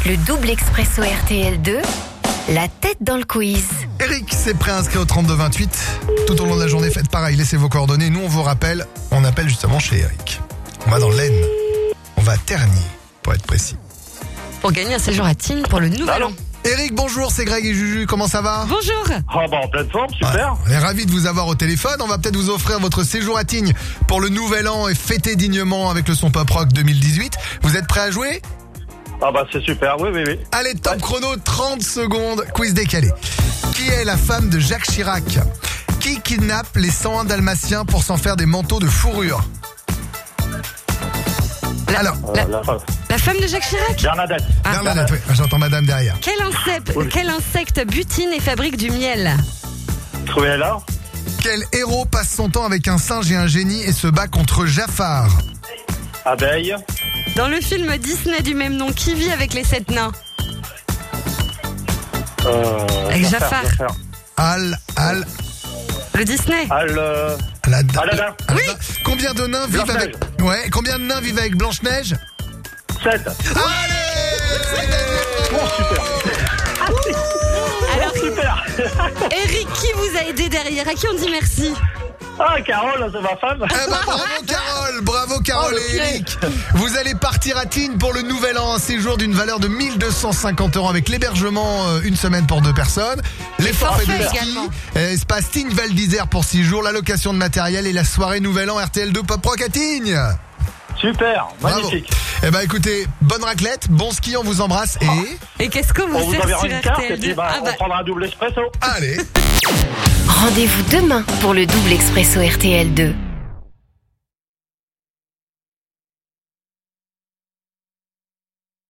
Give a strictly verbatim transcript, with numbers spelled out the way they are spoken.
Le double expresso R T L deux, la tête dans le quiz. Eric s'est préinscrit au trente-deux vingt-huit. Tout au long de la journée, faites pareil, laissez vos coordonnées. Nous, on vous rappelle, on appelle justement chez Eric. On va dans l'Aisne. On va à Tergnier, pour être précis. Pour gagner un séjour à Tignes pour le nouvel an. Eric, bonjour, c'est Greg et Juju, comment ça va? Bonjour. Ah bah en pleine forme, super. Ouais, on est ravis de vous avoir au téléphone. On va peut-être vous offrir votre séjour à Tignes pour le nouvel an et fêter dignement avec le son pop rock deux mille dix-huit. Vous êtes prêts à jouer? Ah bah c'est super, oui, oui, oui. Allez, top Ouais. chrono, trente secondes, quiz décalé. Qui est la femme de Jacques Chirac? Qui kidnappe les cent un dalmatiens pour s'en faire des manteaux de fourrure? La, Alors, Euh, la, la femme. la femme de Jacques Chirac. Bernadette. Ah. Bernadette, oui, j'entends madame derrière. Quel insecte, Oui. quel insecte butine et fabrique du miel? Cruella. Quel héros passe son temps avec un singe et un génie et se bat contre Jafar? Abeille. Dans le film Disney du même nom, qui vit avec les sept nains? Euh, Avec Jafar. Jafar. Al, Al, Le Disney. Al, euh, Aladdin. Aladdin. Oui. Combien de nains vivent Blanche-Neige. avec... Ouais, combien de nains vivent avec Blanche-Neige? sept. Allez! Oh, super. Alors, Super. Eric, qui vous a aidé derrière? À qui on dit merci? Ah, Carole, c'est ma femme. Eh ben, bravo Carole, bravo Carole Oh, le et pied. Eric. Vous allez partir à Tignes pour le nouvel an, un séjour d'une valeur de mille deux cent cinquante euros avec l'hébergement euh, une semaine pour deux personnes, les forfaits de forfaits ski, également. euh, espace Tignes Val d'Isère pour six jours, la location de matériel et la soirée nouvel an R T L deux Pop Rock à Tignes. Super, Bravo. magnifique. Eh ben écoutez, bonne raclette, bon ski, on vous embrasse et Et qu'est-ce qu'on On vous vous sert enverra sur une carte et R T L puis deux? bah, Ah bah, on prendra un double espresso. allez. Rendez-vous demain pour le double expresso R T L deux.